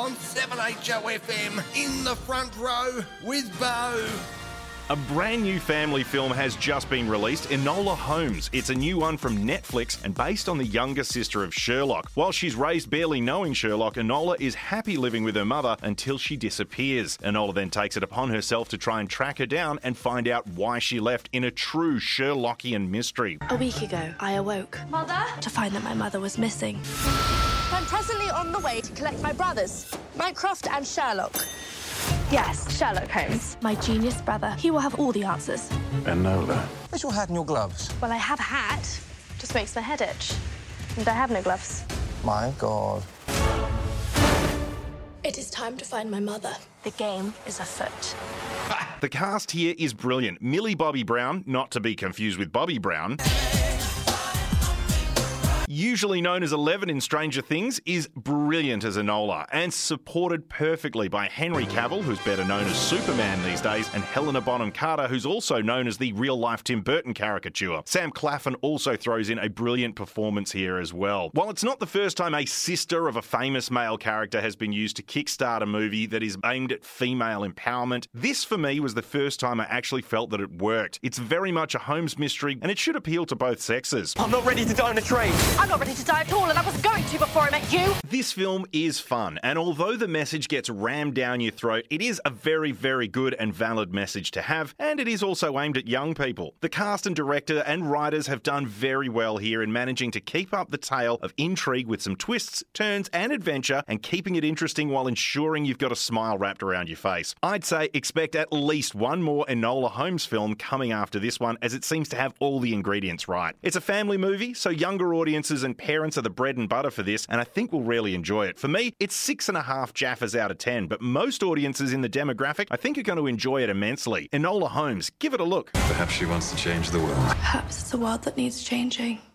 on 7HOFM in the front row with Bo. A brand new family film has just been released, Enola Holmes. It's a new one from Netflix and based on the younger sister of Sherlock. While she's raised barely knowing Sherlock, Enola is happy living with her mother until she disappears. Enola then takes it upon herself to try and track her down and find out why she left in a true Sherlockian mystery. A week ago, I awoke. Mother? To find that my mother was missing. I'm presently on the way to collect my brothers, Mycroft and Sherlock. Yes, Sherlock Holmes. My genius brother. He will have all the answers. Enola. Where's your hat and your gloves? Well, I have a hat. Just makes my head itch. And I have no gloves. My God. It is time to find my mother. The game is afoot. The cast here is brilliant. Millie Bobby Brown, not to be confused with Bobby Brown, usually known as Eleven in Stranger Things, is brilliant as Enola and supported perfectly by Henry Cavill, who's better known as Superman these days, and Helena Bonham Carter, who's also known as the real-life Tim Burton caricature. Sam Claflin also throws in a brilliant performance here as well. While it's not the first time a sister of a famous male character has been used to kickstart a movie that is aimed at female empowerment, this for me was the first time I actually felt that it worked. It's very much a Holmes mystery and it should appeal to both sexes. I'm not ready to die on a train. I'm not ready to die at all, and I was going to before I met you. This film is fun, and although the message gets rammed down your throat, it is a very, very good and valid message to have, and it is also aimed at young people. The cast and director and writers have done very well here in managing to keep up the tale of intrigue with some twists, turns, and adventure, and keeping it interesting while ensuring you've got a smile wrapped around your face. I'd say expect at least one more Enola Holmes film coming after this one, as it seems to have all the ingredients right. It's a family movie, so younger audiences and parents are the bread and butter for this, and I think we'll really enjoy it. For me, it's 6.5 Jaffas out of 10, but most audiences in the demographic I think are going to enjoy it immensely. Enola Holmes, give it a look. Perhaps she wants to change the world. Perhaps it's a world that needs changing.